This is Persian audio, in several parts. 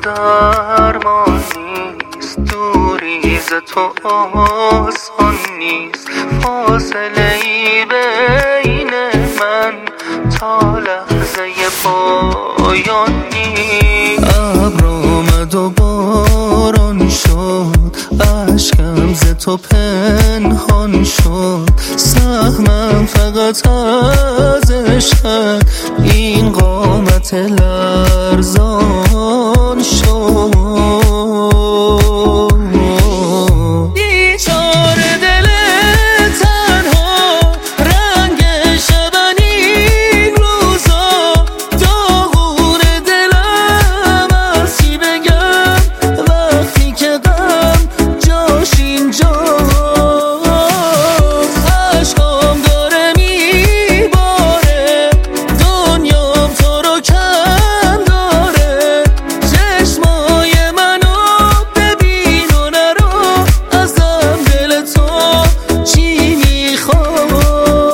درمان نیست، دوری ز تو آسان نیست، فاصله ای بین من تا لحظه پایان نیست. ابر آمد و باران شد، اشکم ز تو پنهان شد، سهمم فقط از عشقت این قامت لرزان شد. بیچاره دل تنها، رنگ شبن این روزا، داغون دلم از چی بگم وقتی که غم جاش اینجاست. عشقام داره میباره، دنیام تو رو کم داره، چشمای منو ببین و نرو، ازم دل تو چی میخواد.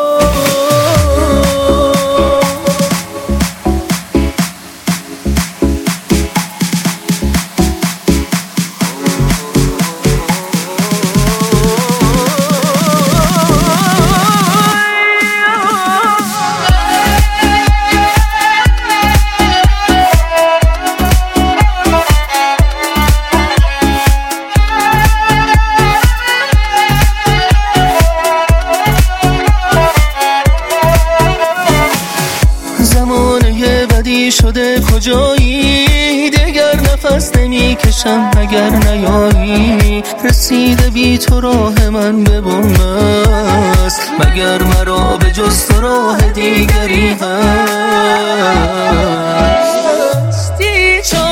زمانه بدی شده کجایی، دگر نفس نمی کشم اگر نیایی، رسیده بی تو راه من به بنبست، مگر مرا به جز تو راه دیگری هست.